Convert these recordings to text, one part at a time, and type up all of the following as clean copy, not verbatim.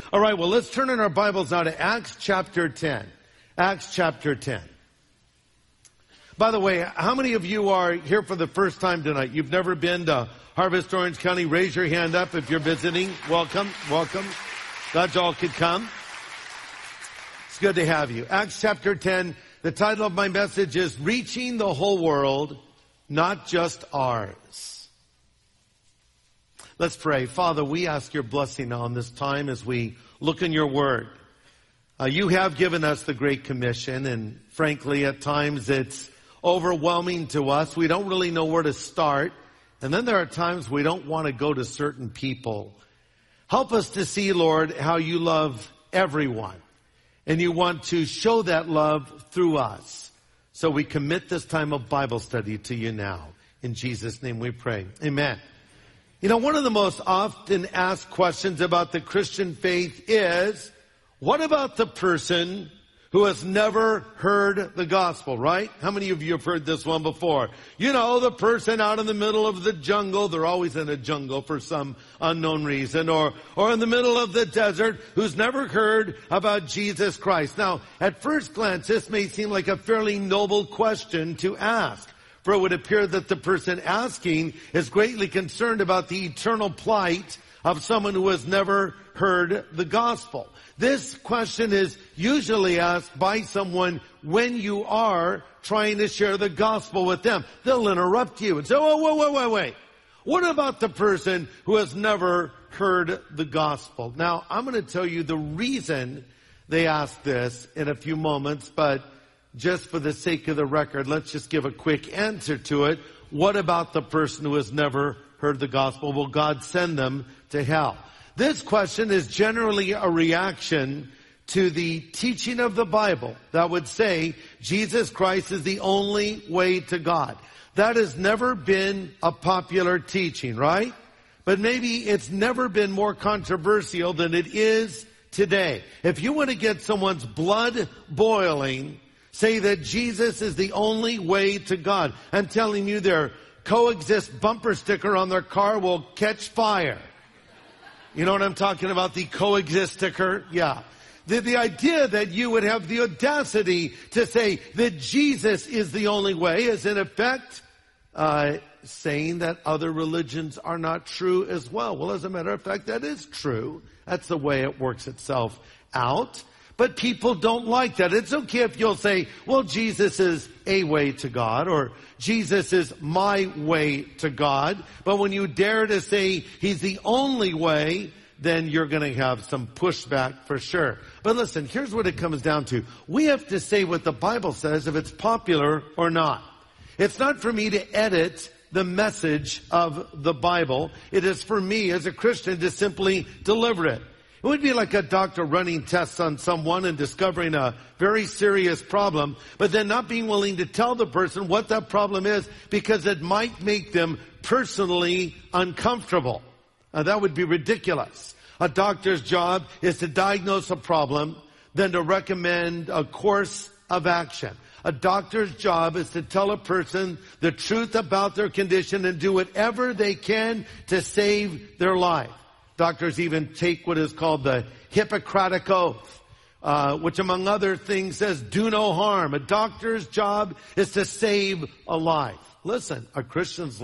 All right, well, let's turn in our Bibles now to Acts chapter 10. Acts chapter 10. By the way, how many of you are here for the first time tonight? You've never been to Harvest Orange County? Raise your hand up if you're visiting. Welcome, welcome. Glad y'all could come. It's good to have you. Acts chapter 10, the title of my message is Reaching the Whole World, Not Just Ours. Let's pray. Father, we ask your blessing on this time as we look in your word. You have given us the Great Commission, and frankly, at times it's overwhelming to us. We don't really know where to start. And then there are times we don't want to go to certain people. Help us to see, Lord, how you love everyone. And you want to show that love through us. So we commit this time of Bible study to you now. In Jesus' name we pray. Amen. You know, one of the most often asked questions about the Christian faith is, what about the person who has never heard the gospel, right? How many of you have heard this one before? You know, the person out in the middle of the jungle, they're always in a jungle for some unknown reason, or in the middle of the desert who's never heard about Jesus Christ. Now, at first glance, this may seem like a fairly noble question to ask. For it would appear that the person asking is greatly concerned about the eternal plight of someone who has never heard the gospel. This question is usually asked by someone when you are trying to share the gospel with them. They'll interrupt you and say, oh, wait. What about the person who has never heard the gospel? Now, I'm going to tell you the reason they ask this in a few moments, but just for the sake of the record, let's just give a quick answer to it. What about the person who has never heard the gospel? Will God send them to hell? This question is generally a reaction to the teaching of the Bible that would say Jesus Christ is the only way to God. That has never been a popular teaching, right? But maybe it's never been more controversial than it is today. If you want to get someone's blood boiling, say that Jesus is the only way to God. I'm telling you, their coexist bumper sticker on their car will catch fire. You know what I'm talking about? The coexist sticker? Yeah. The idea that you would have the audacity to say that Jesus is the only way is in effect saying that other religions are not true as well. Well, as a matter of fact, that is true. That's the way it works itself out. But people don't like that. It's okay if you'll say, well, Jesus is a way to God, or Jesus is my way to God. But when you dare to say he's the only way, then you're going to have some pushback for sure. But listen, here's what it comes down to. We have to say what the Bible says if it's popular or not. It's not for me to edit the message of the Bible. It is for me as a Christian to simply deliver it. It would be like a doctor running tests on someone and discovering a very serious problem, but then not being willing to tell the person what that problem is because it might make them personally uncomfortable. That would be ridiculous. A doctor's job is to diagnose a problem, then to recommend a course of action. A doctor's job is to tell a person the truth about their condition and do whatever they can to save their life. Doctors even take what is called the Hippocratic Oath, which among other things says, do no harm. A doctor's job is to save a life. Listen, a Christian's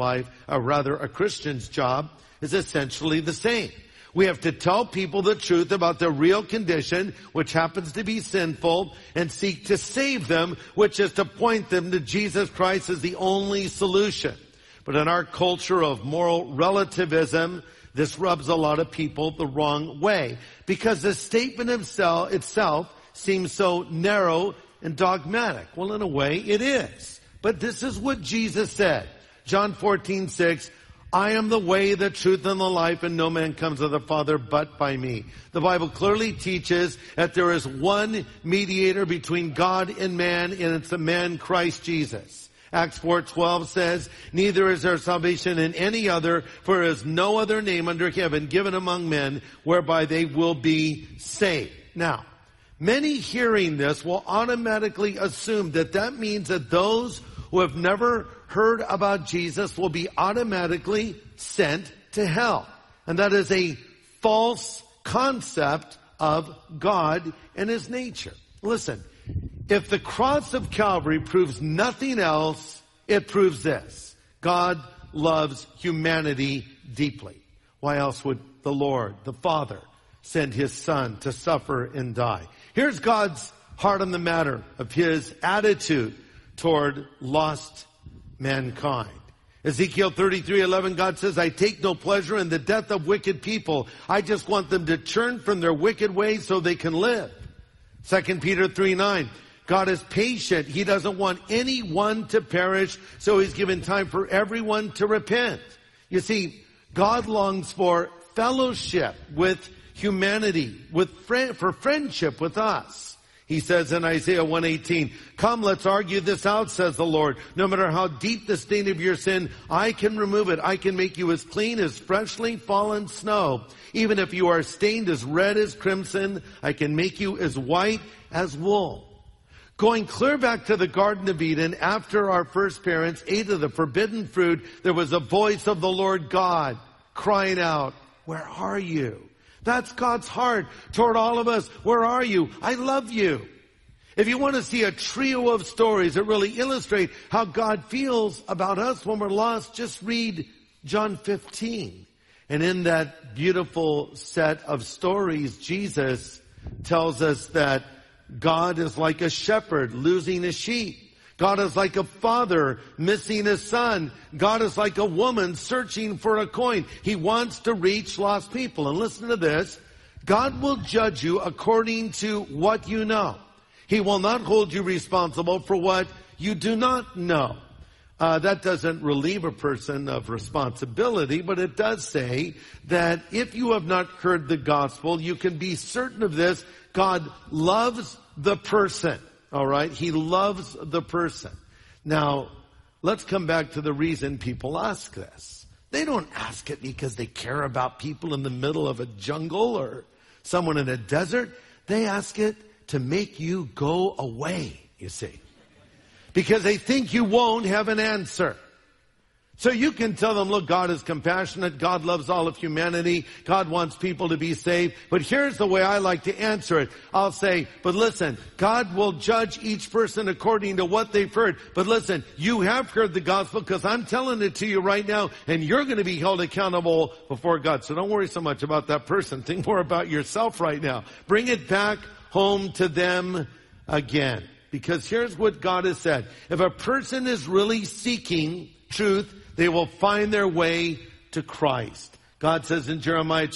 job is essentially the same. We have to tell people the truth about their real condition, which happens to be sinful, and seek to save them, which is to point them to Jesus Christ as the only solution. But in our culture of moral relativism, this rubs a lot of people the wrong way because the statement itself seems so narrow and dogmatic. Well, in a way, it is. But this is what Jesus said. John 14:6, I am the way, the truth, and the life, and no man comes to the Father but by me. The Bible clearly teaches that there is one mediator between God and man, and it's the man Christ Jesus. Acts 4:12 says, neither is there salvation in any other, for there is no other name under heaven given among men whereby they will be saved. Now, many hearing this will automatically assume that means that those who have never heard about Jesus will be automatically sent to hell. And that is a false concept of God and his nature. Listen, if the cross of Calvary proves nothing else, it proves this: God loves humanity deeply. Why else would the Lord, the Father, send his Son to suffer and die? Here's God's heart on the matter of his attitude toward lost mankind. Ezekiel 33:11, God says, I take no pleasure in the death of wicked people. I just want them to turn from their wicked ways so they can live. 2 Peter 3:9, God is patient. He doesn't want anyone to perish, so he's given time for everyone to repent. You see, God longs for fellowship with humanity, for friendship with us. He says in Isaiah 1:18, come, let's argue this out, says the Lord. No matter how deep the stain of your sin, I can remove it. I can make you as clean as freshly fallen snow. Even if you are stained as red as crimson, I can make you as white as wool. Going clear back to the Garden of Eden, after our first parents ate of the forbidden fruit, there was a voice of the Lord God crying out, where are you? That's God's heart toward all of us. Where are you? I love you. If you want to see a trio of stories that really illustrate how God feels about us when we're lost, just read John 15. And in that beautiful set of stories, Jesus tells us that God is like a shepherd losing a sheep. God is like a father missing his son. God is like a woman searching for a coin. He wants to reach lost people. And listen to this. God will judge you according to what you know. He will not hold you responsible for what you do not know. That doesn't relieve a person of responsibility, but it does say that if you have not heard the gospel, you can be certain of this: God loves the person. All right? He loves the person. Now, let's come back to the reason people ask this. They don't ask it because they care about people in the middle of a jungle or someone in a desert. They ask it to make you go away, you see. Because they think you won't have an answer. So you can tell them, look, God is compassionate. God loves all of humanity. God wants people to be saved. But here's the way I like to answer it. I'll say, but listen, God will judge each person according to what they've heard. But listen, you have heard the gospel because I'm telling it to you right now, and you're going to be held accountable before God. So don't worry so much about that person. Think more about yourself right now. Bring it back home to them again. Because here's what God has said. If a person is really seeking truth, they will find their way to Christ. God says in Jeremiah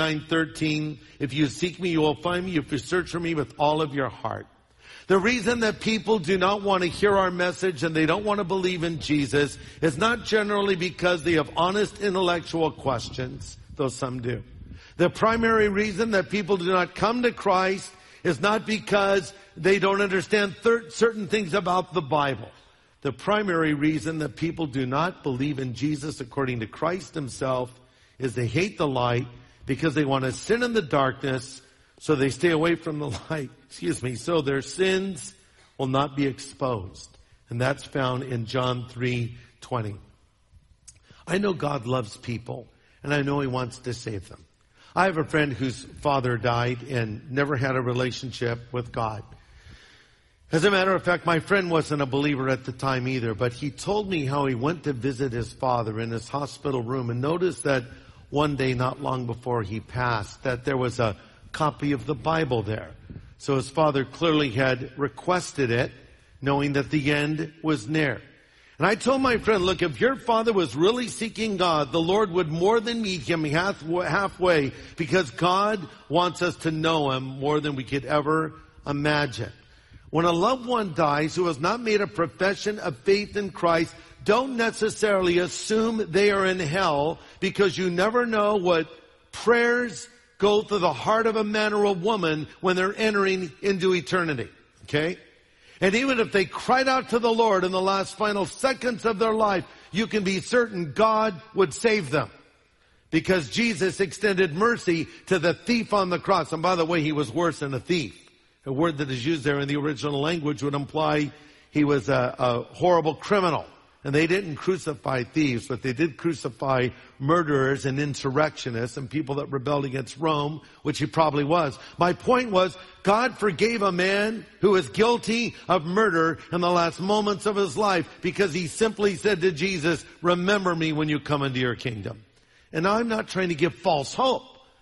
29:13, if you seek me, you will find me if you search for me with all of your heart. The reason that people do not want to hear our message and they don't want to believe in Jesus is not generally because they have honest intellectual questions, though some do. The primary reason that people do not come to Christ is not because they don't understand certain things about the Bible. The primary reason that people do not believe in Jesus according to Christ himself is they hate the light because they want to sin in the darkness, so they stay away from the light. So their sins will not be exposed. And that's found in John 3:20. I know God loves people, and I know he wants to save them. I have a friend whose father died and never had a relationship with God. As a matter of fact, my friend wasn't a believer at the time either, but he told me how he went to visit his father in his hospital room and noticed that one day, not long before he passed, that there was a copy of the Bible there. So his father clearly had requested it, knowing that the end was near. And I told my friend, look, if your father was really seeking God, the Lord would more than meet him halfway, because God wants us to know him more than we could ever imagine. When a loved one dies who has not made a profession of faith in Christ, don't necessarily assume they are in hell, because you never know what prayers go through the heart of a man or a woman when they're entering into eternity. Okay? And even if they cried out to the Lord in the last final seconds of their life, you can be certain God would save them. Because Jesus extended mercy to the thief on the cross. And by the way, he was worse than a thief. A word that is used there in the original language would imply he was a horrible criminal. And they didn't crucify thieves, but they did crucify murderers and insurrectionists and people that rebelled against Rome, which he probably was. My point was, God forgave a man who was guilty of murder in the last moments of his life because he simply said to Jesus, remember me when you come into your kingdom. And I'm not trying to give false hope,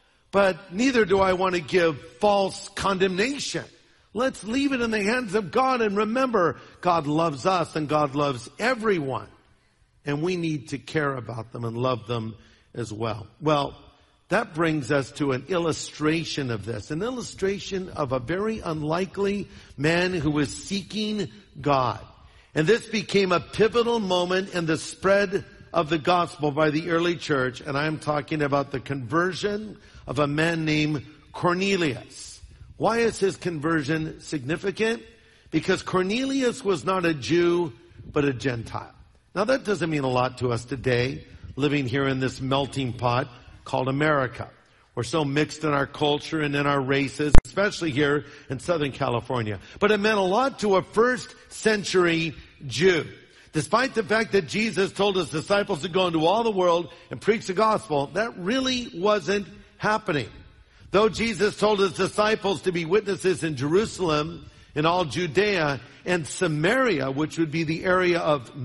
but neither do I want to give false condemnation. Let's leave it in the hands of God and remember God loves us and God loves everyone. And we need to care about them and love them as well. Well, that brings us to an illustration of this. An illustration of a very unlikely man who was seeking God. And this became a pivotal moment in the spread of the gospel by the early church. And I'm talking about the conversion of a man named Cornelius. Why is his conversion significant? Because Cornelius was not a Jew, but a Gentile. Now that doesn't mean a lot to us today, living here in this melting pot called America. We're so mixed in our culture and in our races, especially here in Southern California. But it meant a lot to a first century Jew. Despite the fact that Jesus told his disciples to go into all the world and preach the gospel, that really wasn't happening. Though Jesus told his disciples to be witnesses in Jerusalem, in all Judea, and Samaria, which would be the area of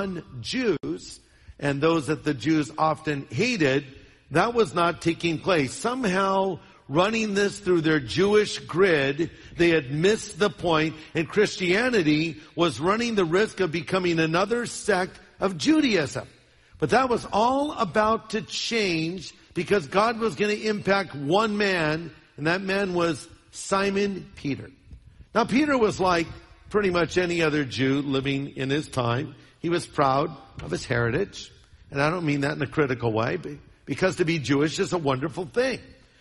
non-Jews, and those that the Jews often hated, that was not taking place. Somehow, running this through their Jewish grid, they had missed the point, and Christianity was running the risk of becoming another sect of Judaism. But that was all about to change because God was going to impact one man, and that man was Simon Peter. Now, Peter was like pretty much any other Jew living in his time. He was proud of his heritage, and I don't mean that in a critical way, because to be Jewish is a wonderful thing.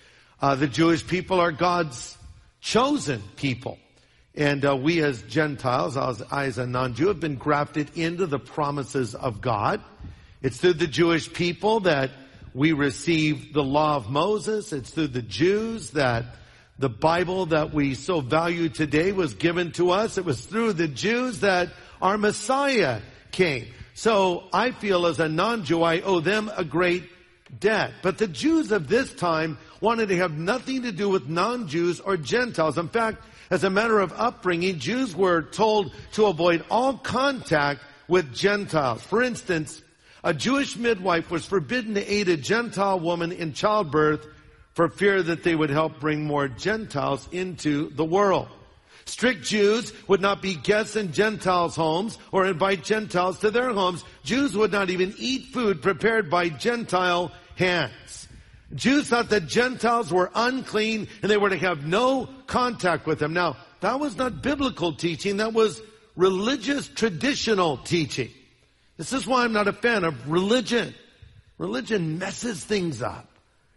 The Jewish people are God's chosen people. And we as Gentiles, I as a non-Jew, have been grafted into the promises of God. It's through the Jewish people that we receive the law of Moses. It's through the Jews that the Bible that we so value today was given to us. It was through the Jews that our Messiah came. So I feel as a non-Jew, I owe them a great debt. But the Jews of this time wanted to have nothing to do with non-Jews or Gentiles. In fact, as a matter of upbringing, Jews were told to avoid all contact with Gentiles. For instance, a Jewish midwife was forbidden to aid a Gentile woman in childbirth for fear that they would help bring more Gentiles into the world. Strict Jews would not be guests in Gentiles' homes or invite Gentiles to their homes. Jews would not even eat food prepared by Gentile hands. Jews thought that Gentiles were unclean and they were to have no contact with them. Now, that was not biblical teaching. That was religious traditional teaching. This is why I'm not a fan of religion. Religion messes things up.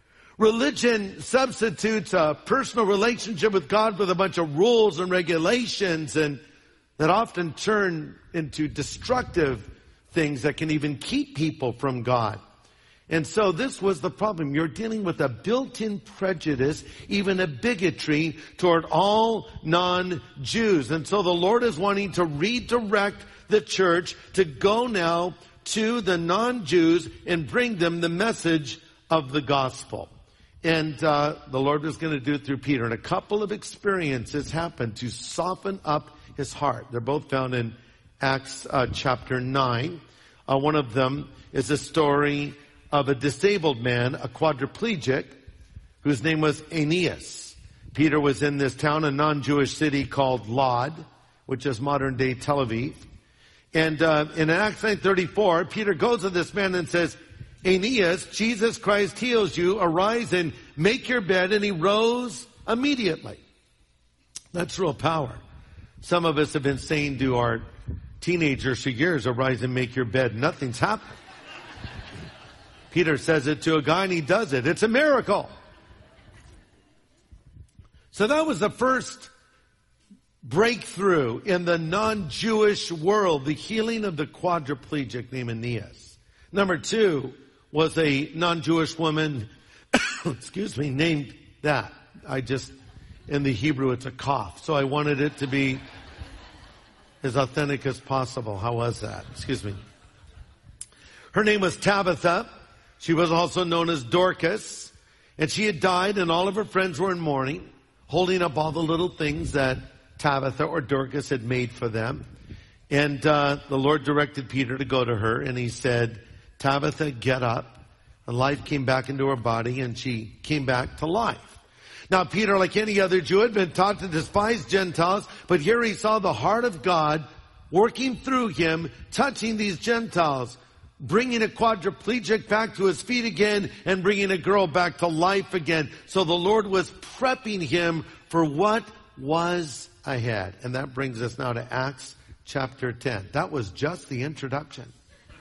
Religion substitutes a personal relationship with God with a bunch of rules and regulations, and that often turn into destructive things that can even keep people from God. And so this was the problem. You're dealing with a built-in prejudice, even a bigotry toward all non-Jews. And so the Lord is wanting to redirect the church to go now to the non-Jews and bring them the message of the gospel. And the Lord was going to do it through Peter. And a couple of experiences happened to soften up his heart. They're both found in Acts chapter 9. One of them is a story of a disabled man, a quadriplegic, whose name was Aeneas. Peter was in this town, a non-Jewish city called Lod, which is modern-day Tel Aviv. And in Acts 9:34, Peter goes to this man and says, Aeneas, Jesus Christ heals you. Arise and make your bed. And he rose immediately. That's real power. Some of us have been saying to our teenagers for years, arise and make your bed. Nothing's happened. Peter says it to a guy and he does it. It's a miracle. So that was the first breakthrough in the non-Jewish world, the healing of the quadriplegic named Aeneas. Number two was a non-Jewish woman, named that. In the Hebrew, it's a cough. So I wanted it to be as authentic as possible. How was that? Her name was Tabitha. She was also known as Dorcas. And she had died, and all of her friends were in mourning, holding up all the little things that Tabitha or Dorcas had made for them. And the Lord directed Peter to go to her, and he said, Tabitha, get up. And life came back into her body, and she came back to life. Now, Peter, like any other Jew, had been taught to despise Gentiles, but here he saw the heart of God working through him, touching these Gentiles, bringing a quadriplegic back to his feet again, and bringing a girl back to life again. So the Lord was prepping him for what was ahead. And that brings us now to Acts chapter 10. That was just the introduction.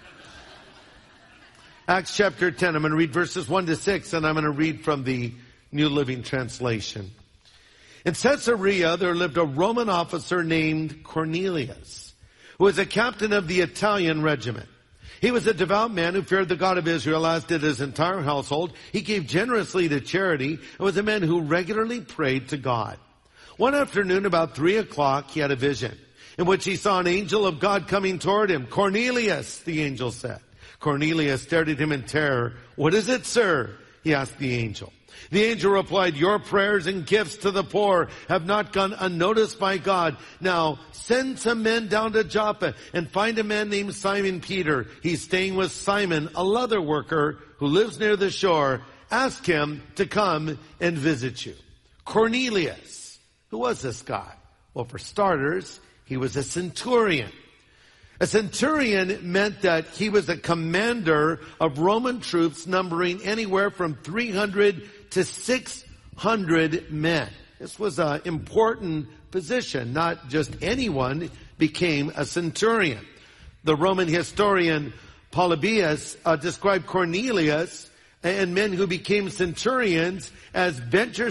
Acts chapter 10, I'm going to read verses 1 to 6, and I'm going to read from the New Living Translation. In Caesarea, there lived a Roman officer named Cornelius, who was a captain of the Italian regiment. He was a devout man who feared the God of Israel, as did his entire household. He gave generously to charity and was a man who regularly prayed to God. One afternoon, about 3 o'clock, he had a vision in which he saw an angel of God coming toward him. Cornelius, the angel said. Cornelius stared at him in terror. What is it, sir? He asked the angel. The angel replied, your prayers and gifts to the poor have not gone unnoticed by God. Now send some men down to Joppa and find a man named Simon Peter. He's staying with Simon, a leather worker who lives near the shore. Ask him to come and visit you. Cornelius. Who was this guy? Well, for starters, he was a centurion. A centurion meant that he was a commander of Roman troops numbering anywhere from 300 to 600 men. This was an important position. Not just anyone became a centurion. The Roman historian Polybius described Cornelius and men who became centurions as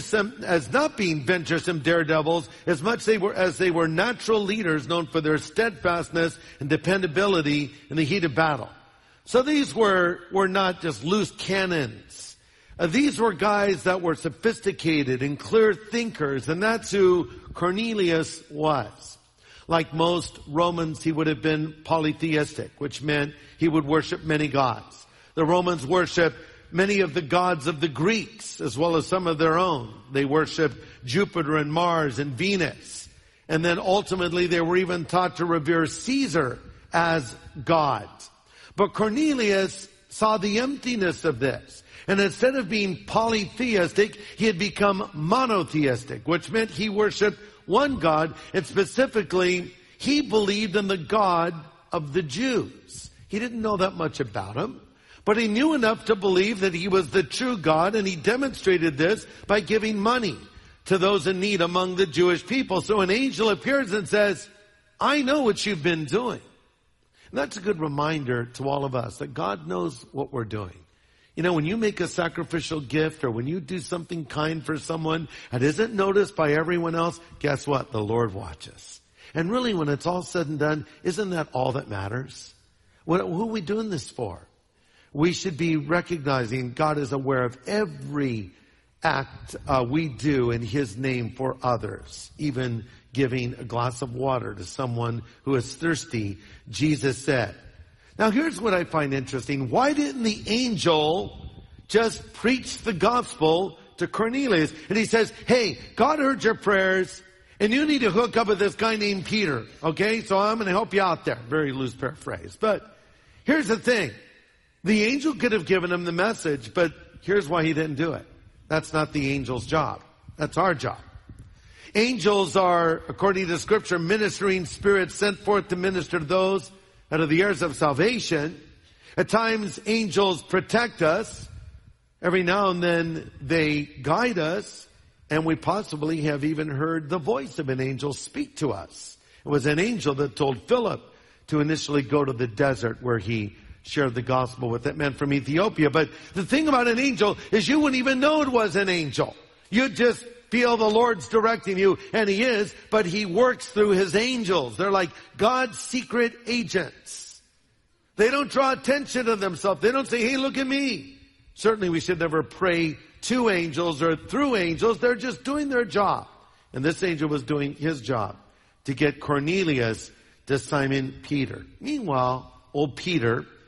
not being venturesome daredevils, as much as they were natural leaders known for their steadfastness and dependability in the heat of battle. So these were not just loose cannons. These were guys that were sophisticated and clear thinkers, and that's who Cornelius was. Like most Romans, he would have been polytheistic, which meant he would worship many gods. The Romans worshiped many of the gods of the Greeks, as well as some of their own. They worshiped Jupiter and Mars and Venus. And then ultimately they were even taught to revere Caesar as God. But Cornelius saw the emptiness of this. And instead of being polytheistic, he had become monotheistic, which meant he worshiped one God, and specifically, he believed in the God of the Jews. He didn't know that much about him. But he knew enough to believe that he was the true God, and he demonstrated this by giving money to those in need among the Jewish people. So an angel appears and says, I know what you've been doing. And that's a good reminder to all of us that God knows what we're doing. You know, when you make a sacrificial gift or when you do something kind for someone and isn't noticed by everyone else, guess what? The Lord watches. And really, when it's all said and done, isn't that all that matters? Who are we doing this for? We should be recognizing God is aware of every act we do in His name for others, even giving a glass of water to someone who is thirsty, Jesus said. Now here's what I find interesting. Why didn't the angel just preach the gospel to Cornelius? And he says, hey, God heard your prayers, and you need to hook up with this guy named Peter. Okay, so I'm going to help you out there. Very loose paraphrase. But here's the thing. The angel could have given him the message, but here's why he didn't do it. That's not the angel's job. That's our job. Angels are, according to Scripture, ministering spirits sent forth to minister to those that are the heirs of salvation. At times, angels protect us. Every now and then, they guide us. And we possibly have even heard the voice of an angel speak to us. It was an angel that told Philip to initially go to the desert where he shared the gospel with that man from Ethiopia. But the thing about an angel is you wouldn't even know it was an angel. You'd just feel the Lord's directing you, and He is, but He works through His angels. They're like God's secret agents. They don't draw attention to themselves. They don't say, hey, look at me. Certainly we should never pray to angels or through angels. They're just doing their job. And this angel was doing his job to get Cornelius to Simon Peter. Meanwhile, old Peter,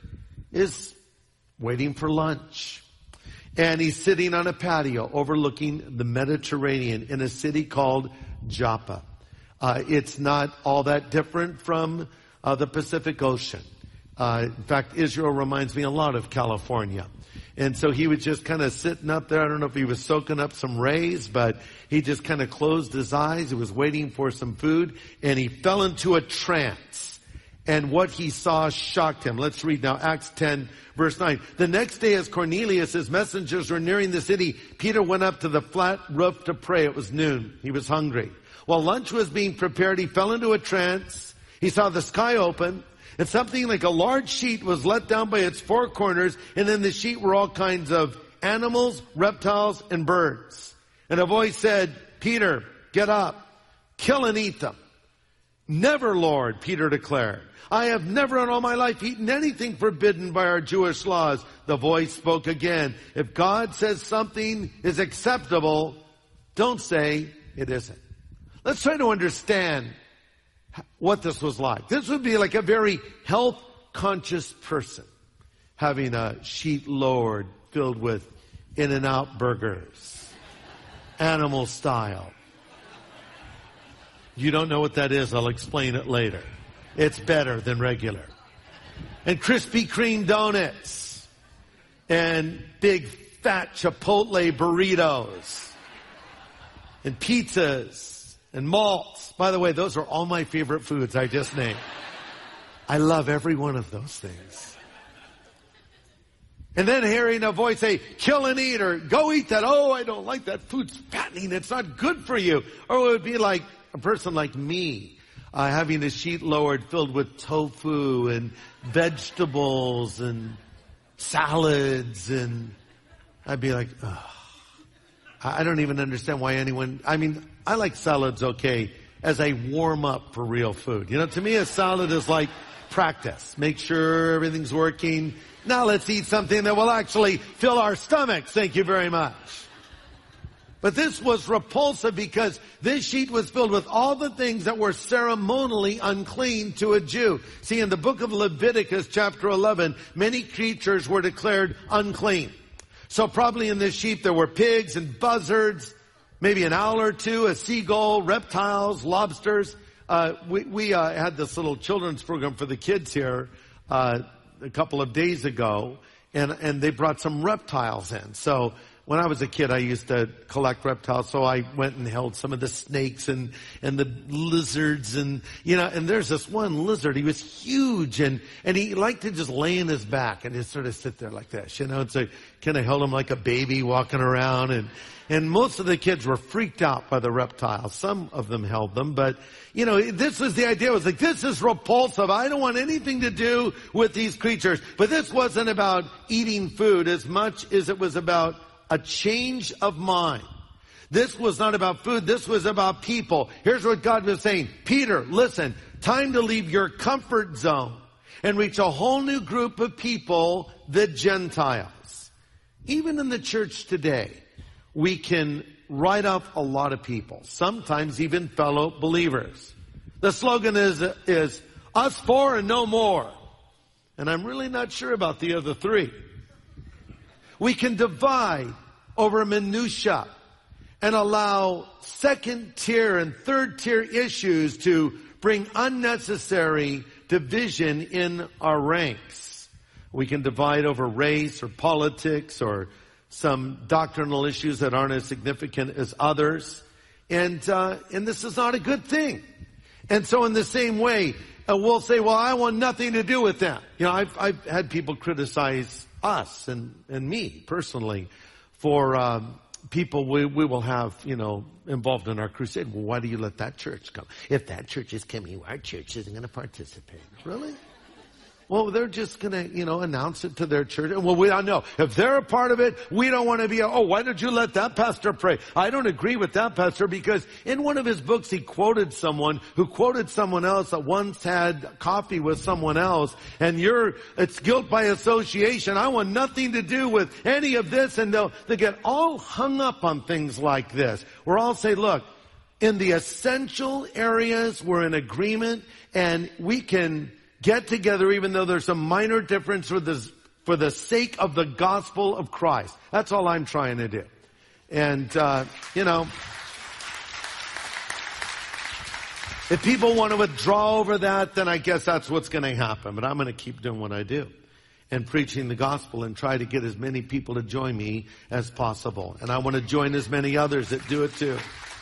is waiting for lunch. And he's sitting on a patio overlooking the Mediterranean in a city called Joppa. It's not all that different from the Pacific Ocean. In fact, Israel reminds me a lot of California. And so he was just kind of sitting up there. I don't know if he was soaking up some rays, but he just kind of closed his eyes. He was waiting for some food, and he fell into a trance. And what he saw shocked him. Let's read now Acts 10, verse 9. The next day, as Cornelius, his messengers were nearing the city, Peter went up to the flat roof to pray. It was noon. He was hungry. While lunch was being prepared, he fell into a trance. He saw the sky open, and something like a large sheet was let down by its four corners, and in the sheet were all kinds of animals, reptiles, and birds. And a voice said, Peter, get up, kill and eat them. Never, Lord, Peter declared. I have never in all my life eaten anything forbidden by our Jewish laws. The voice spoke again. If God says something is acceptable, don't say it isn't. Let's try to understand what this was like. This would be like a very health-conscious person having a sheet lowered filled with In-N-Out burgers, animal style. You don't know what that is, I'll explain it later. It's better than regular. And Krispy Kreme donuts. And big fat Chipotle burritos. And pizzas. And malts. By the way, those are all my favorite foods I just named. I love every one of those things. And then hearing a voice say, kill and eat, or go eat that. Oh, I don't like that. Food's fattening. It's not good for you. Or it would be like a person like me, having a sheet lowered filled with tofu and vegetables and salads, and I'd be like, oh, I don't even understand why anyone, I like salads okay as I warm up for real food. You know, to me a salad is like practice. Make sure everything's working. Now let's eat something that will actually fill our stomachs. Thank you very much. But this was repulsive because this sheet was filled with all the things that were ceremonially unclean to a Jew. See, in the book of Leviticus, chapter 11, many creatures were declared unclean. So probably in this sheet there were pigs and buzzards, maybe an owl or two, a seagull, reptiles, lobsters. We had this little children's program for the kids here a couple of days ago, and they brought some reptiles in. So when I was a kid, I used to collect reptiles, so I went and held some of the snakes and the lizards, and there's this one lizard. He was huge, and he liked to just lay in his back and just sort of sit there like this, and so kind of held him like a baby walking around, and most of the kids were freaked out by the reptiles. Some of them held them, but this was the idea. It was like, this is repulsive. I don't want anything to do with these creatures. But this wasn't about eating food as much as it was about a change of mind. This was not about food. This was about people. Here's what God was saying. Peter, listen, time to leave your comfort zone and reach a whole new group of people, the Gentiles. Even in the church today, we can write off a lot of people, sometimes even fellow believers. The slogan is us four and no more. And I'm really not sure about the other three. We can divide over minutia and allow second-tier and third-tier issues to bring unnecessary division in our ranks. We can divide over race or politics or some doctrinal issues that aren't as significant as others. And this is not a good thing. And so in the same way, we'll say, well, I want nothing to do with that. I've had people criticize us and me personally for people we will have, involved in our crusade. Well, why do you let that church come? If that church is coming, our church isn't going to participate. Really? Well, they're just going to, announce it to their church. Well, we don't know. If they're a part of it, we don't want to be, why did you let that pastor pray? I don't agree with that pastor because in one of his books, he quoted someone who quoted someone else that once had coffee with someone else, and it's guilt by association. I want nothing to do with any of this, and they'll get all hung up on things like this. We're all saying, look, in the essential areas, we're in agreement, and we can get together even though there's some minor difference with this for the sake of the gospel of Christ. That's all I'm trying to do. And, if people want to withdraw over that, then I guess that's what's going to happen. But I'm going to keep doing what I do and preaching the gospel and try to get as many people to join me as possible. And I want to join as many others that do it too.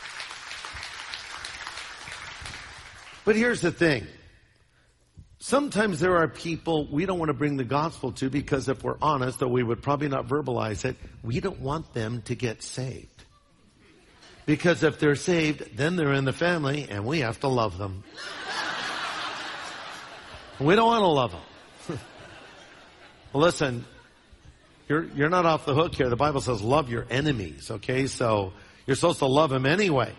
But here's the thing. Sometimes there are people we don't want to bring the gospel to because if we're honest, though we would probably not verbalize it, we don't want them to get saved. Because if they're saved, then they're in the family and we have to love them. We don't want to love them. Well, listen, you're not off the hook here. The Bible says love your enemies, okay? So you're supposed to love them anyway.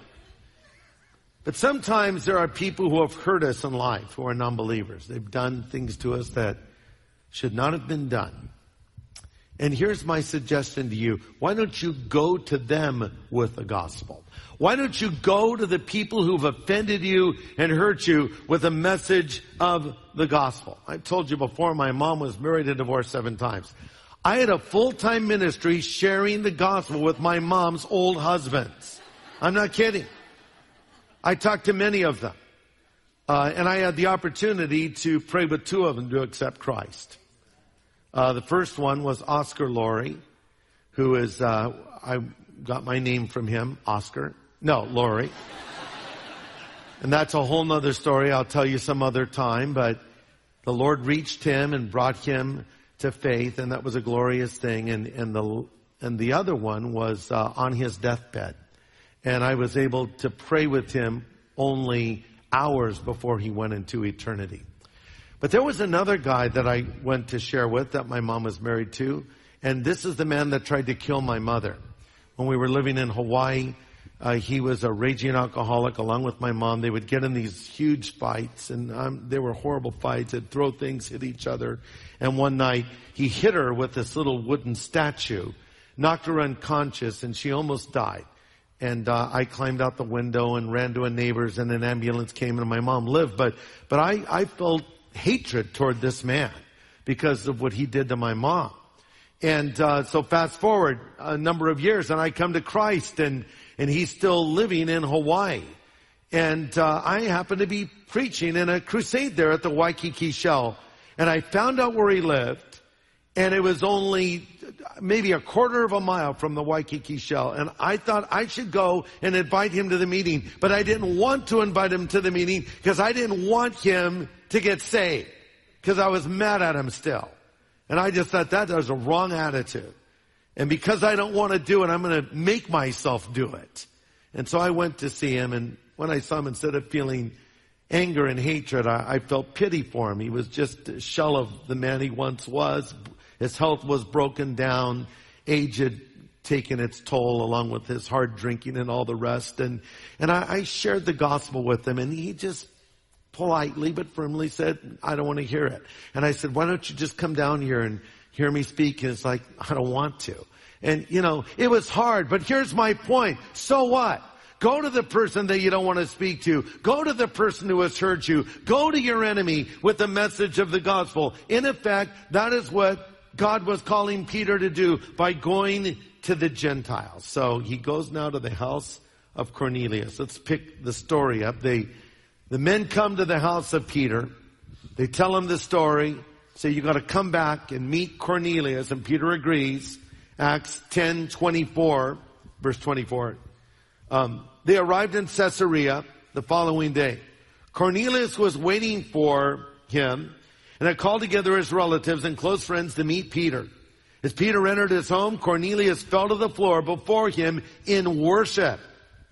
But sometimes there are people who have hurt us in life who are non-believers. They've done things to us that should not have been done. And here's my suggestion to you. Why don't you go to them with the gospel? Why don't you go to the people who've offended you and hurt you with a message of the gospel? I told you before, my mom was married and divorced 7 times. I had a full-time ministry sharing the gospel with my mom's old husbands. I'm not kidding. I talked to many of them. And I had the opportunity to pray with 2 of them to accept Christ. The first one was Oscar Laurie, who is, I got my name from him, Laurie. And that's a whole nother story I'll tell you some other time, but the Lord reached him and brought him to faith, and that was a glorious thing. And the other one was on his deathbed. And I was able to pray with him only hours before he went into eternity. But there was another guy that I went to share with that my mom was married to. And this is the man that tried to kill my mother. When we were living in Hawaii, he was a raging alcoholic along with my mom. They would get in these huge fights, and they were horrible fights. They'd throw things, hit each other. And one night, he hit her with this little wooden statue, knocked her unconscious, and she almost died. And I climbed out the window and ran to a neighbor's, and an ambulance came, and my mom lived. But I felt hatred toward this man because of what he did to my mom. And so fast forward a number of years, and I come to Christ, and he's still living in Hawaii. And I happened to be preaching in a crusade there at the Waikiki Shell. And I found out where he lived, and it was only maybe a quarter of a mile from the Waikiki Shell. And I thought I should go and invite him to the meeting. But I didn't want to invite him to the meeting because I didn't want him to get saved, because I was mad at him still. And I just thought that was a wrong attitude. And because I don't want to do it, I'm going to make myself do it. And so I went to see him, and when I saw him, instead of feeling anger and hatred, I felt pity for him. He was just a shell of the man he once was. His health was broken down. Age had taken its toll, along with his hard drinking and all the rest. And I shared the gospel with him, and he just politely but firmly said, I don't want to hear it. And I said, why don't you just come down here and hear me speak? And it's like, I don't want to. And, it was hard, but here's my point. So what? Go to the person that you don't want to speak to. Go to the person who has hurt you. Go to your enemy with the message of the gospel. In effect, that is what God was calling Peter to do by going to the Gentiles. So he goes now to the house of Cornelius. Let's pick the story up. The men come to the house of Peter. They tell him the story. Say, you got to come back and meet Cornelius. And Peter agrees. Acts 10:24, verse 24. They arrived in Caesarea the following day. Cornelius was waiting for him and had called together his relatives and close friends to meet Peter. As Peter entered his home, Cornelius fell to the floor before him in worship.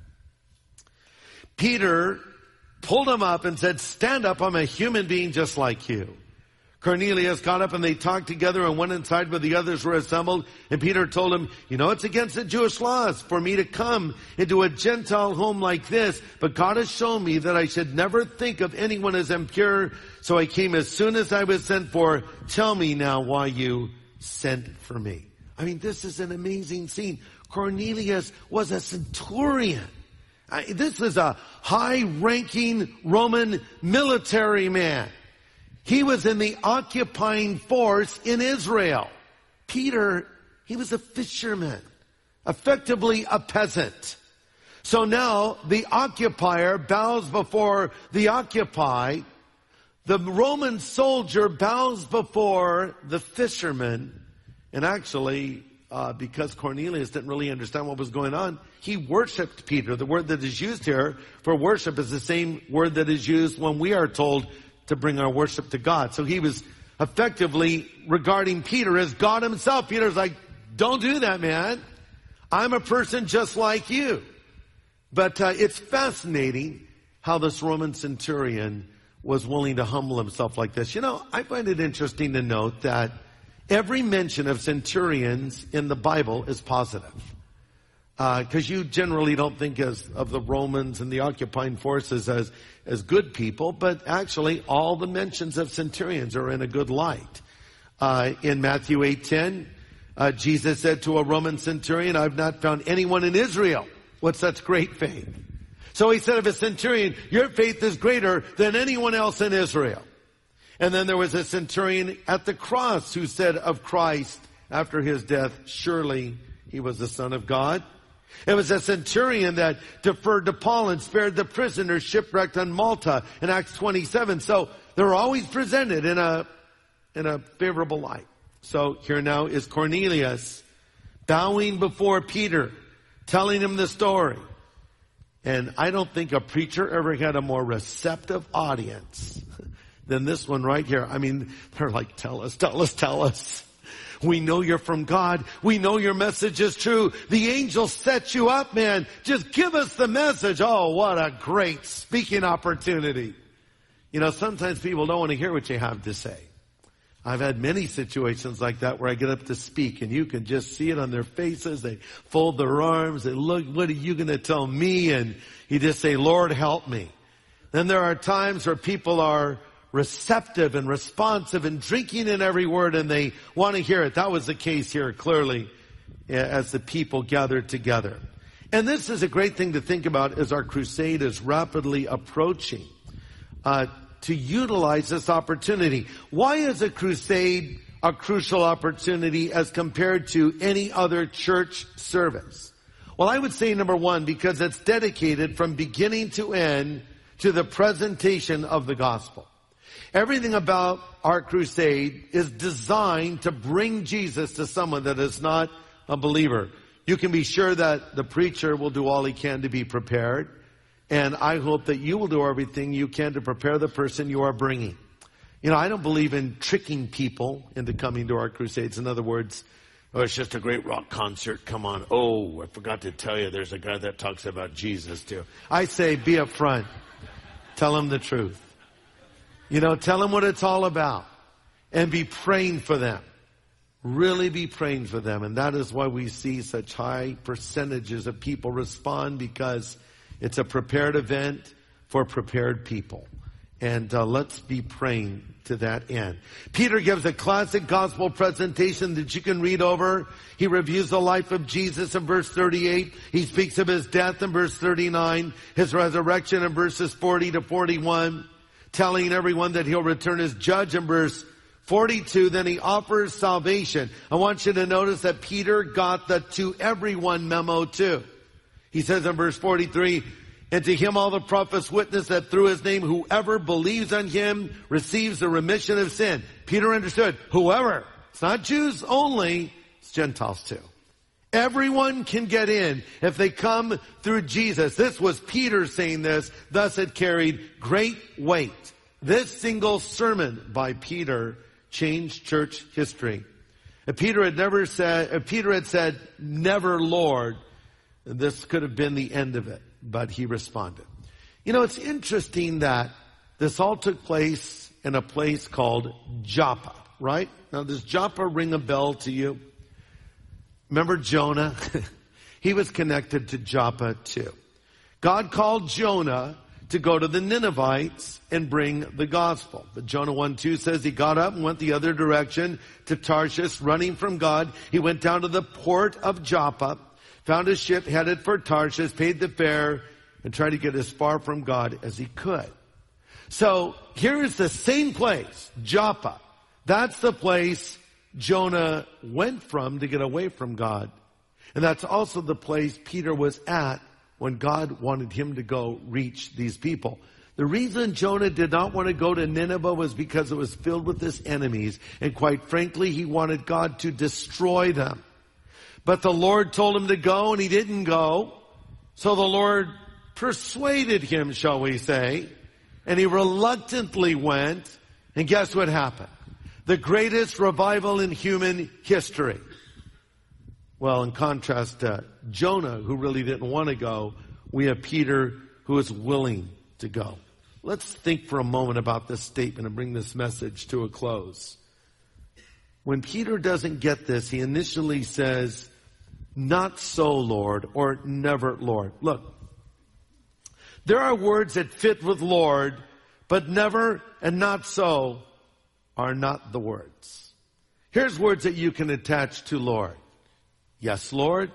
Peter pulled him up and said, stand up, I'm a human being just like you. Cornelius got up and they talked together and went inside where the others were assembled. And Peter told him, it's against the Jewish laws for me to come into a Gentile home like this. But God has shown me that I should never think of anyone as impure. So I came as soon as I was sent for. Tell me now why you sent for me. I mean, this is an amazing scene. Cornelius was a centurion. This is a high-ranking Roman military man. He was in the occupying force in Israel. Peter, he was a fisherman, effectively a peasant. So now the occupier bows before the occupied. The Roman soldier bows before the fisherman. And actually, because Cornelius didn't really understand what was going on, he worshiped Peter. The word that is used here for worship is the same word that is used when we are told to bring our worship to God. So he was effectively regarding Peter as God himself. Peter's like, don't do that, man. I'm a person just like you. But it's fascinating how this Roman centurion was willing to humble himself like this. You know, I find it interesting to note that every mention of centurions in the Bible is positive. Because you generally don't think of the Romans and the occupying forces as good people, but actually all the mentions of centurions are in a good light. In Matthew 8:10, Jesus said to a Roman centurion, I've not found anyone in Israel with such great faith. So he said of a centurion, your faith is greater than anyone else in Israel. And then there was a centurion at the cross who said of Christ after his death, surely he was the Son of God. It was a centurion that deferred to Paul and spared the prisoners shipwrecked on Malta in Acts 27. So they're always presented in a favorable light. So here now is Cornelius bowing before Peter, telling him the story. And I don't think a preacher ever had a more receptive audience than this one right here. I mean, they're like, tell us, tell us, tell us. We know you're from God. We know your message is true. The angel set you up, man. Just give us the message. Oh, what a great speaking opportunity. You know, sometimes people don't want to hear what you have to say. I've had many situations like that where I get up to speak and you can just see it on their faces. They fold their arms. They look, what are you going to tell me? And you just say, Lord, help me. Then there are times where people are receptive and responsive and drinking in every word and they want to hear it. That was the case here clearly as the people gathered together. And this is a great thing to think about as our crusade is rapidly approaching. To utilize this opportunity. Why is a crusade a crucial opportunity as compared to any other church service? Well, I would say number one, because it's dedicated from beginning to end to the presentation of the gospel. Everything about our crusade is designed to bring Jesus to someone that is not a believer. You can be sure that the preacher will do all he can to be prepared. And I hope that you will do everything you can to prepare the person you are bringing. You know, I don't believe in tricking people into coming to our crusades. In other words, oh, it's just a great rock concert. Come on. Oh, I forgot to tell you, there's a guy that talks about Jesus too. I say, be upfront. Tell them the truth. You know, tell them what it's all about. And be praying for them. Really be praying for them. And that is why we see such high percentages of people respond, because it's a prepared event for prepared people. And let's be praying to that end. Peter gives a classic gospel presentation that you can read over. He reviews the life of Jesus in verse 38. He speaks of his death in verse 39. His resurrection in verses 40 to 41. Telling everyone that he'll return as judge in verse 42. Then he offers salvation. I want you to notice that Peter got the to everyone memo too. He says in verse 43, and to him all the prophets witness that through his name whoever believes on him receives the remission of sin. Peter understood, whoever. It's not Jews only, it's Gentiles too. Everyone can get in if they come through Jesus. This was Peter saying this, thus it carried great weight. This single sermon by Peter changed church history. If Peter had said, never Lord, this could have been the end of it, but he responded. You know, it's interesting that this all took place in a place called Joppa, right? Now, does Joppa ring a bell to you? Remember Jonah? He was connected to Joppa too. God called Jonah to go to the Ninevites and bring the gospel. But Jonah 1:2 says he got up and went the other direction to Tarshish, running from God. He went down to the port of Joppa, found a ship headed for Tarshish, paid the fare, and tried to get as far from God as he could. So here is the same place, Joppa. That's the place Jonah went from to get away from God. And that's also the place Peter was at when God wanted him to go reach these people. The reason Jonah did not want to go to Nineveh was because it was filled with his enemies. And quite frankly, he wanted God to destroy them. But the Lord told him to go, and he didn't go. So the Lord persuaded him, shall we say. And he reluctantly went. And guess what happened? The greatest revival in human history. Well, in contrast to Jonah, who really didn't want to go, we have Peter, who is willing to go. Let's think for a moment about this statement and bring this message to a close. When Peter doesn't get this, he initially says, "Not so, Lord," or "Never, Lord." Look, there are words that fit with Lord, but "never" and "not so" are not the words. Here's words that you can attach to Lord. Yes, Lord.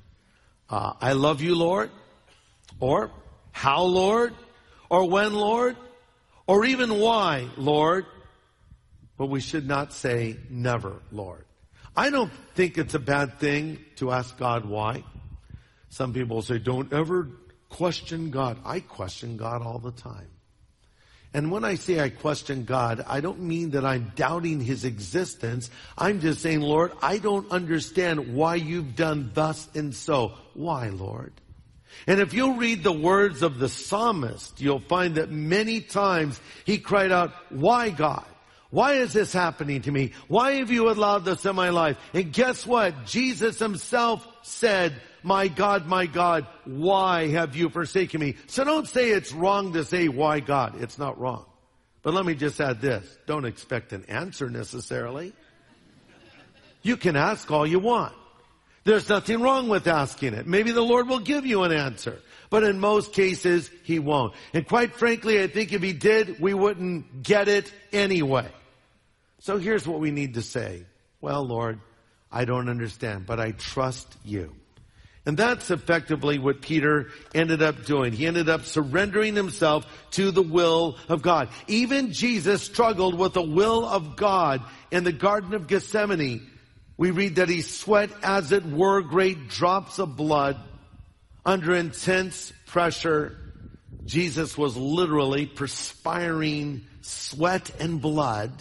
I love you, Lord. Or how, Lord? Or when, Lord? Or even why, Lord? But we should not say never, Lord. I don't think it's a bad thing to ask God why. Some people say, don't ever question God. I question God all the time. And when I say I question God, I don't mean that I'm doubting His existence. I'm just saying, Lord, I don't understand why you've done thus and so. Why, Lord? And if you'll read the words of the psalmist, you'll find that many times he cried out, why, God? Why is this happening to me? Why have you allowed this in my life? And guess what? Jesus himself said, my God, why have you forsaken me? So don't say it's wrong to say, why God? It's not wrong. But let me just add this. Don't expect an answer necessarily. You can ask all you want. There's nothing wrong with asking it. Maybe the Lord will give you an answer. But in most cases, He won't. And quite frankly, I think if He did, we wouldn't get it anyway. So here's what we need to say. Well, Lord, I don't understand, but I trust you. And that's effectively what Peter ended up doing. He ended up surrendering himself to the will of God. Even Jesus struggled with the will of God in the Garden of Gethsemane. We read that he sweat, as it were, great drops of blood under intense pressure. Jesus was literally perspiring sweat and blood.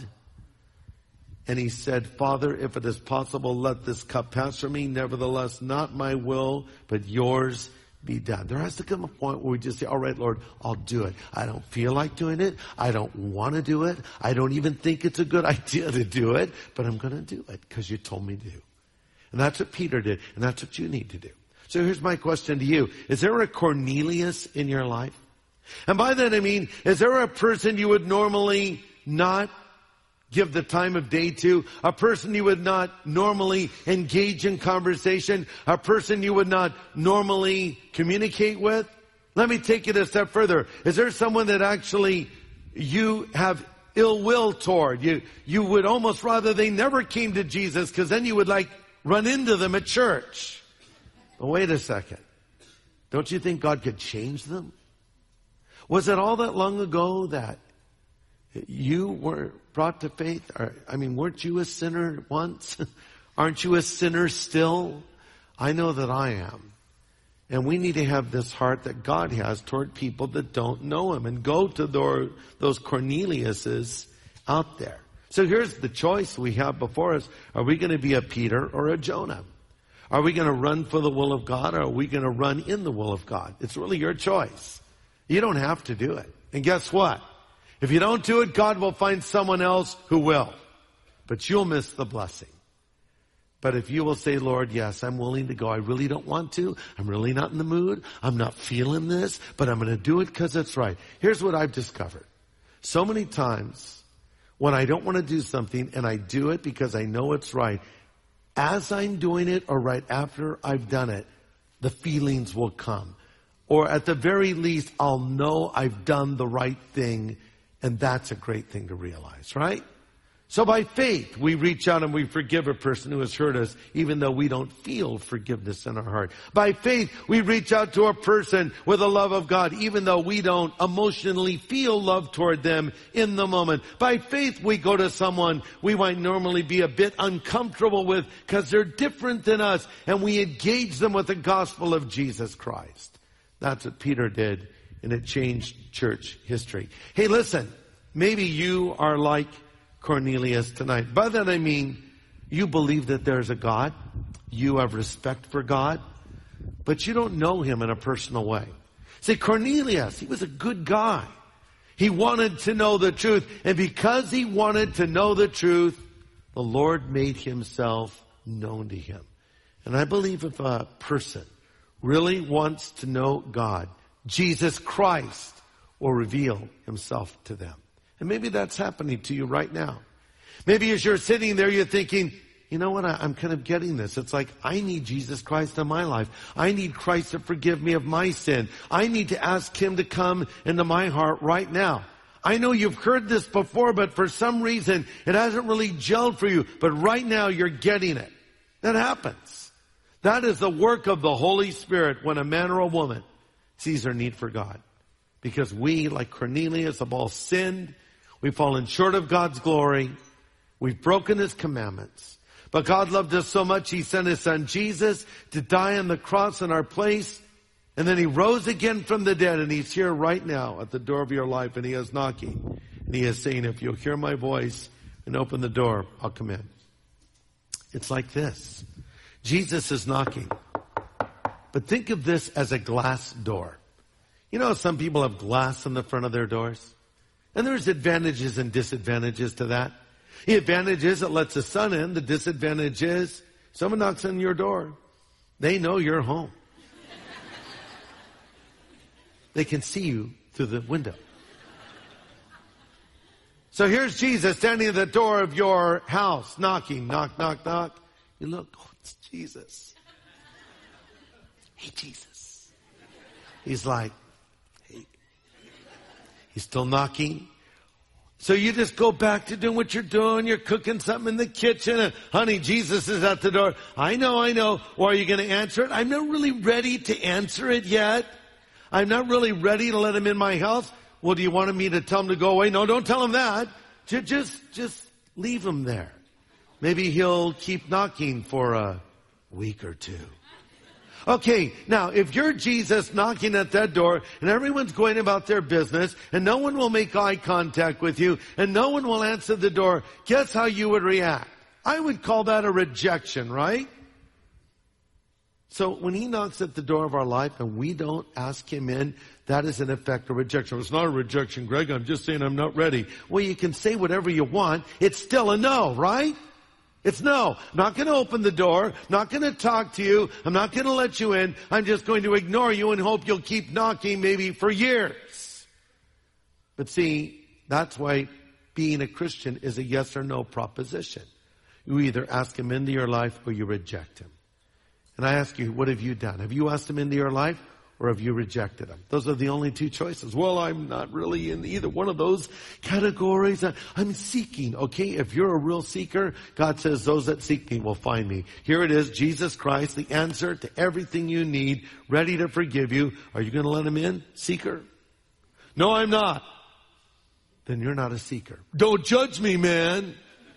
And he said, Father, if it is possible, let this cup pass from me. Nevertheless, not my will, but yours be done. There has to come a point where we just say, all right, Lord, I'll do it. I don't feel like doing it. I don't want to do it. I don't even think it's a good idea to do it, but I'm going to do it because you told me to. And that's what Peter did, and that's what you need to do. So here's my question to you. Is there a Cornelius in your life? And by that I mean, is there a person you would normally not give the time of day to, a person you would not normally engage in conversation, a person you would not normally communicate with? Let me take it a step further. Is there someone that actually you have ill will toward? You would almost rather they never came to Jesus, because then you would run into them at church. But wait a second. Don't you think God could change them? Was it all that long ago that you were brought to faith? Weren't you a sinner once? Aren't you a sinner still? I know that I am. And we need to have this heart that God has toward people that don't know Him, and go to those Corneliuses out there. So here's the choice we have before us. Are we going to be a Peter or a Jonah? Are we going to run for the will of God, or are we going to run in the will of God? It's really your choice. You don't have to do it. And guess what? If you don't do it, God will find someone else who will. But you'll miss the blessing. But if you will say, Lord, yes, I'm willing to go. I really don't want to. I'm really not in the mood. I'm not feeling this, but I'm going to do it because it's right. Here's what I've discovered. So many times when I don't want to do something and I do it because I know it's right, as I'm doing it or right after I've done it, the feelings will come. Or at the very least, I'll know I've done the right thing. And that's a great thing to realize, right? So by faith, we reach out and we forgive a person who has hurt us, even though we don't feel forgiveness in our heart. By faith, we reach out to a person with the love of God, even though we don't emotionally feel love toward them in the moment. By faith, we go to someone we might normally be a bit uncomfortable with because they're different than us, and we engage them with the gospel of Jesus Christ. That's what Peter did, and it changed church history. Hey, listen, maybe you are like Cornelius tonight. By that I mean, you believe that there's a God, you have respect for God, but you don't know him in a personal way. See, Cornelius, he was a good guy. He wanted to know the truth, and because he wanted to know the truth, the Lord made himself known to him. And I believe if a person really wants to know God, Jesus Christ will reveal himself to them. And maybe that's happening to you right now. Maybe as you're sitting there, you're thinking, you know what, I'm kind of getting this. It's like, I need Jesus Christ in my life. I need Christ to forgive me of my sin. I need to ask him to come into my heart right now. I know you've heard this before, but for some reason, it hasn't really gelled for you. But right now, you're getting it. That happens. That is the work of the Holy Spirit when a man or a woman sees their need for God. Because we, like Cornelius, have all sinned. We've fallen short of God's glory. We've broken his commandments. But God loved us so much, he sent his son Jesus to die on the cross in our place. And then he rose again from the dead, and he's here right now at the door of your life, and he is knocking. And he is saying, if you'll hear my voice and open the door, I'll come in. It's like this. Jesus is knocking. But think of this as a glass door. You know, some people have glass on the front of their doors. And there's advantages and disadvantages to that. The advantage is it lets the sun in. The disadvantage is someone knocks on your door. They know you're home. They can see you through the window. So here's Jesus standing at the door of your house, knocking, knock, knock, knock. You look, oh, it's Jesus. Hey, Jesus. He's like, hey. He's still knocking. So you just go back to doing what you're doing. You're cooking something in the kitchen, and honey, Jesus is at the door. I know. Or are you going to answer it? I'm not really ready to answer it yet. I'm not really ready to let him in my house. Well, do you want me to tell him to go away? No, don't tell him that. Just leave him there. Maybe he'll keep knocking for a week or two. Okay, now, if you're Jesus knocking at that door and everyone's going about their business and no one will make eye contact with you and no one will answer the door, guess how you would react? I would call that a rejection, right? So when he knocks at the door of our life and we don't ask him in, that is in effect a rejection. It's not a rejection, Greg. I'm just saying I'm not ready. Well, you can say whatever you want. It's still a no, right? It's no. I'm not going to open the door. Not going to talk to you. I'm not going to let you in. I'm just going to ignore you and hope you'll keep knocking maybe for years. But see, that's why being a Christian is a yes or no proposition. You either ask him into your life or you reject him. And I ask you, what have you done? Have you asked him into your life or have you rejected him? Those are the only two choices. Well, I'm not really in either one of those categories. I'm seeking. Okay, if you're a real seeker, God says those that seek me will find me. Here it is, Jesus Christ, the answer to everything you need, ready to forgive you. Are you going to let him in, seeker? No, I'm not. Then you're not a seeker. Don't judge me, man.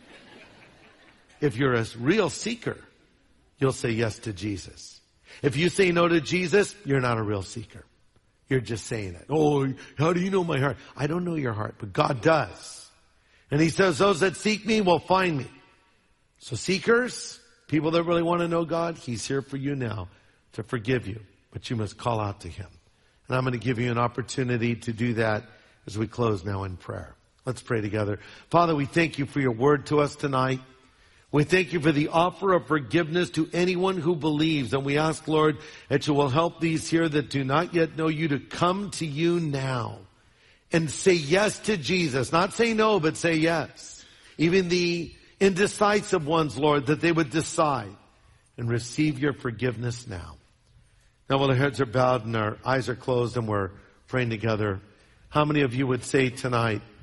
If you're a real seeker, you'll say yes to Jesus. If you say no to Jesus, you're not a real seeker. You're just saying it. Oh, how do you know my heart? I don't know your heart, but God does. And he says, those that seek me will find me. So seekers, people that really want to know God, he's here for you now to forgive you. But you must call out to him. And I'm going to give you an opportunity to do that as we close now in prayer. Let's pray together. Father, we thank you for your word to us tonight. We thank you for the offer of forgiveness to anyone who believes. And we ask, Lord, that you will help these here that do not yet know you to come to you now and say yes to Jesus. Not say no, but say yes. Even the indecisive ones, Lord, that they would decide and receive your forgiveness now. Now, while our heads are bowed and our eyes are closed and we're praying together, how many of you would say tonight,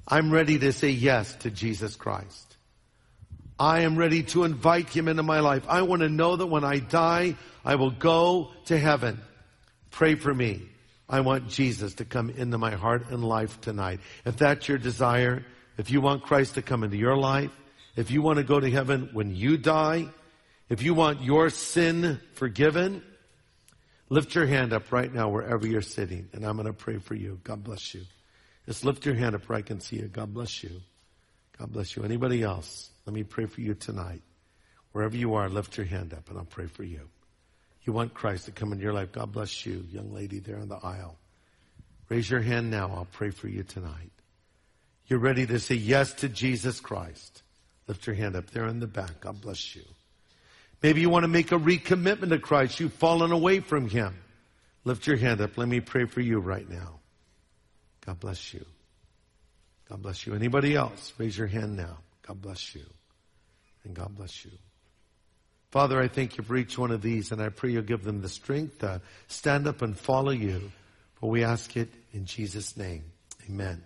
I'm ready to say yes to Jesus Christ. I am ready to invite him into my life. I want to know that when I die, I will go to heaven. Pray for me. I want Jesus to come into my heart and life tonight. If that's your desire, if you want Christ to come into your life, if you want to go to heaven when you die, if you want your sin forgiven, lift your hand up right now wherever you're sitting, and I'm going to pray for you. God bless you. Just lift your hand up where I can see you. God bless you. God bless you. Anybody else? Let me pray for you tonight. Wherever you are, lift your hand up, and I'll pray for you. You want Christ to come into your life. God bless you, young lady there in the aisle. Raise your hand now. I'll pray for you tonight. You're ready to say yes to Jesus Christ. Lift your hand up there in the back. God bless you. Maybe you want to make a recommitment to Christ. You've fallen away from him. Lift your hand up. Let me pray for you right now. God bless you. God bless you. Anybody else? Raise your hand now. God bless you. And God bless you. Father, I thank you for each one of these, and I pray you'll give them the strength to stand up and follow you. For we ask it in Jesus' name. Amen.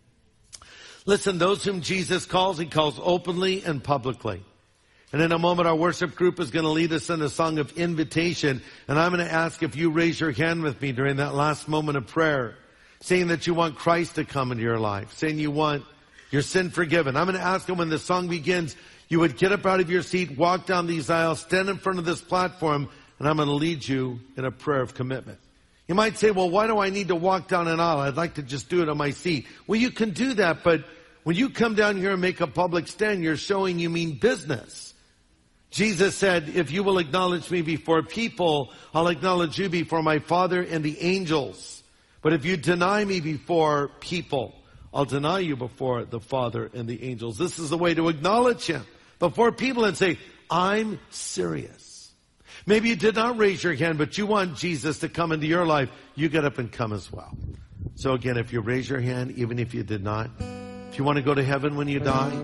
Listen, those whom Jesus calls, he calls openly and publicly. And in a moment, our worship group is going to lead us in a song of invitation. And I'm going to ask if you raise your hand with me during that last moment of prayer, saying that you want Christ to come into your life, saying you want your sin forgiven. I'm going to ask him when the song begins, you would get up out of your seat, walk down these aisles, stand in front of this platform, and I'm going to lead you in a prayer of commitment. You might say, well, why do I need to walk down an aisle? I'd like to just do it on my seat. Well, you can do that, but when you come down here and make a public stand, you're showing you mean business. Jesus said, if you will acknowledge me before people, I'll acknowledge you before my Father and the angels. But if you deny me before people, I'll deny you before the Father and the angels. This is the way to acknowledge him before people and say, I'm serious. Maybe you did not raise your hand, but you want Jesus to come into your life. You get up and come as well. So again, if you raise your hand, even if you did not, if you want to go to heaven when you die,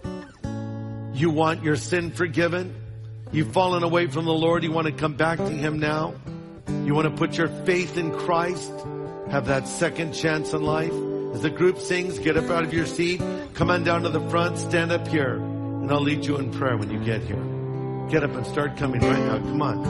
you want your sin forgiven, you've fallen away from the Lord, you want to come back to him now, you want to put your faith in Christ, have that second chance in life. As the group sings, get up out of your seat, come on down to the front, stand up here, and I'll lead you in prayer when you get here. Get up and start coming right now. Come on.